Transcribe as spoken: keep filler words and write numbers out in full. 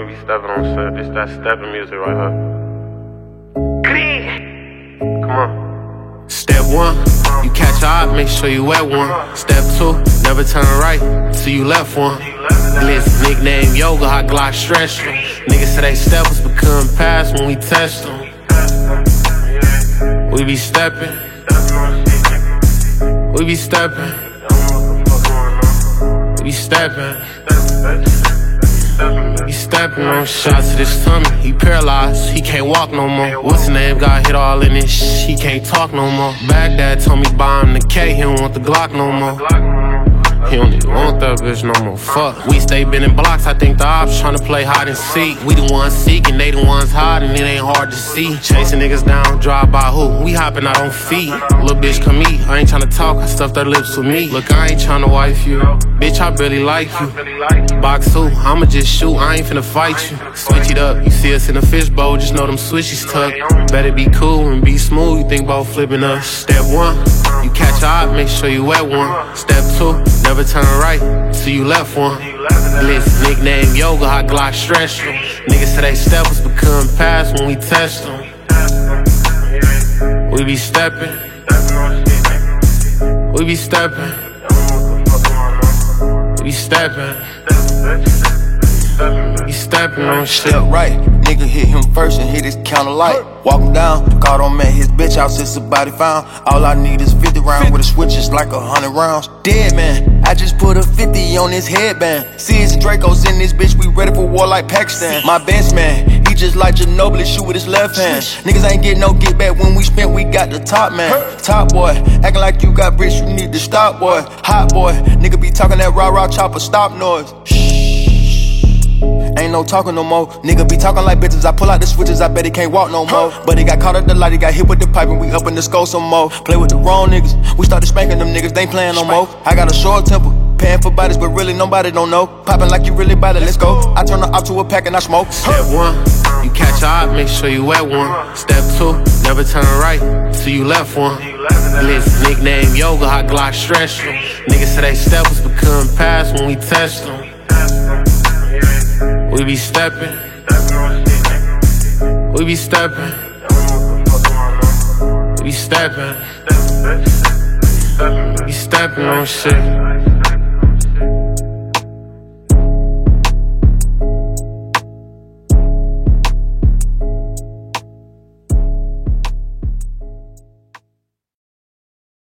be stepping on shit. This that stepping music right here. Come on. Step one, you catch a eye, make sure you wet one. Step two, never turn right till you left one. Blitz, nickname Yoga, hot Glock stretch them. Niggas say they steppers become past when we test them. We be stepping, we be stepping, we be stepping. He stepping on shots to this tummy. He paralyzed, he can't walk no more. What's his name? Got hit all in this shit. He can't talk no more. Baghdad told me buy him the K. He don't want the Glock no more. He don't even want that bitch no more. Fuck. We stay bending blocks. I think the ops tryna play hide and seek. We the ones seeking, they the ones hiding. It ain't hard to see. Chasing niggas down, drive by who? We hopping out on feet. Little bitch come eat. I ain't tryna talk. I stuffed her lips with me. Look, I ain't tryna wife you. Bitch, I barely like you. Box two, I'ma just shoot. I ain't finna fight you. Switch it up. You see us in the fishbowl. Just know them switches tuck. Better be cool and be smooth. You think about flipping us. Step one, you catch a eye, make sure you wet one. Step two, never turn right till you left one. Blitz, nickname Yoga, hot Glock stretch them. Niggas say they steppers become past when we test them. We be stepping, we be stepping, we be stepping, we stepping on shit. Step right, nigga hit him first and hit his counter light. Walk him down, caught on man, his bitch out since the body found. All I need is fifty rounds with a switch, it's like a hundred rounds. Dead man, I just put a fifty on his headband. Sears and Dracos in this bitch, we ready for war like Pakistan. My best man, he just like Ginobili, shoot with his left hand. Niggas ain't get no get back when we spent, we got the top man. Top boy, acting like you got bricks, you need to stop boy. Hot boy, nigga be talking that rah rah chopper, stop noise. Ain't no talking no more. Nigga be talking like bitches. I pull out the switches, I bet he can't walk no more. But he got caught at the light, he got hit with the pipe, and we up in the skull some more. Play with the wrong niggas, we started spanking them niggas, they ain't playing no more. I got a short temper, paying for bodies, but really nobody don't know. Popping like you really bout it, let's go. I turn her up to a pack and I smoke. Step one, you catch a eye, make sure you wet one. Step two, never turn right till you left one. Blitz, nickname Yoga, hot Glock stretch them. Niggas say they steppers become past when we test them. We be stepping, we be stepping, we be stepping, we stepping on shit.